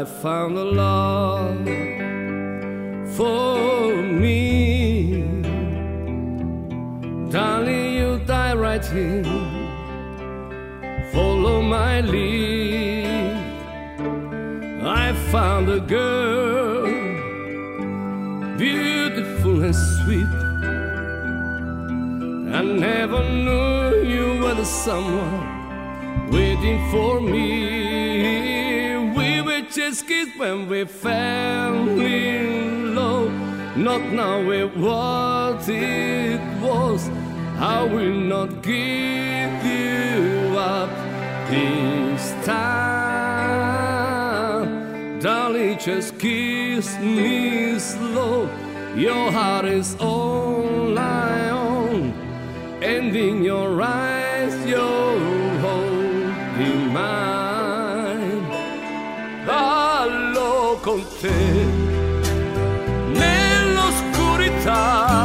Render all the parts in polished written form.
I found a love for me. Darling, you die right here. Follow my lead. I found a girl, beautiful and sweet. I never knew you were the someone waiting for me. We were just kids when we fell in love, not knowing what it was. I will not give you up this time. Darling, just kiss me slow. Your heart is all I own, and in your eyes you're holding mine. Ballo con te nell'oscurità,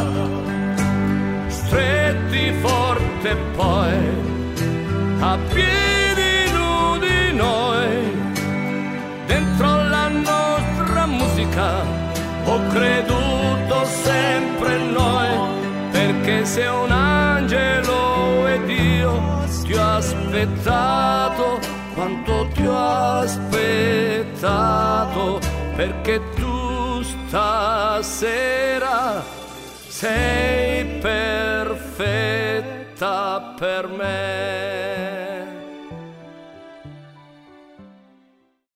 stretti forte poi a piedi nudi noi, dentro la nostra musica ho creduto sempre in noi, perché sei un angelo ed io ti ho aspettato quanto ti ho aspettato, perché tu stasera sei perfetta per me.